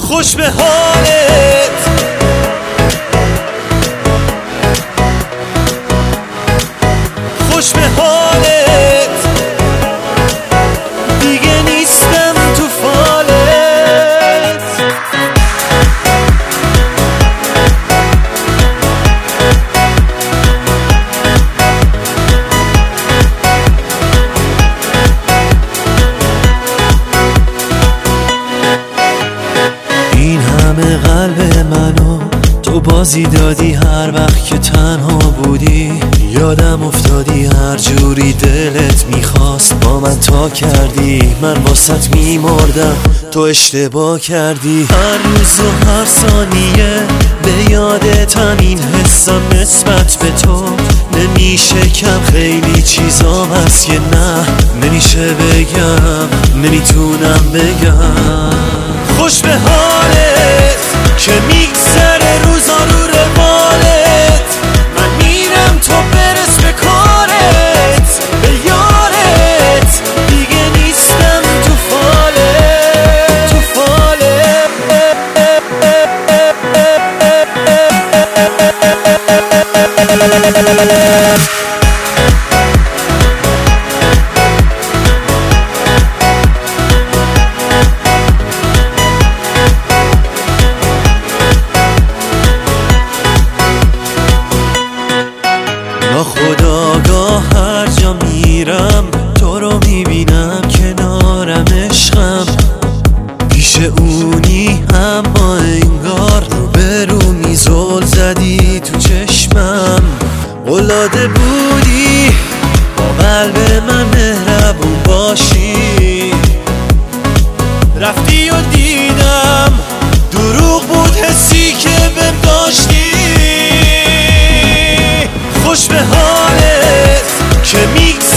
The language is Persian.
خوش به حالت، خوش به حالت، دیگه نیستم تو فالت. این همه قلب منو تو بازی دادی، هر وقت که تنها بودی یادم افتادی، هر جوری دلت میخواست با من تا کردی، من واسط میمردم تو اشتباه کردی. هر روز و هر ثانیه به یادتم، این حسم نسبت به تو نمیشه کم، خیلی چیزام هست که نه نمیشه بگم، نمیتونم بگم. خوش به حالت که میگذره روزا رو روالت، من میرم تو برس به کارت، به یارت، دیگه نیستم تو فالت، تو فالت. ناخودآگاه هر جا میرم تو رو میبینم، کنارم عشقم، پیش اونی اما انگار روبرو میزل زدی تو چشمم. العاده بودی با قلب من مهربون باشی، رفتی و دیدم دروغ بود حسی که بهم داشتی. خوش به حالت که میگذره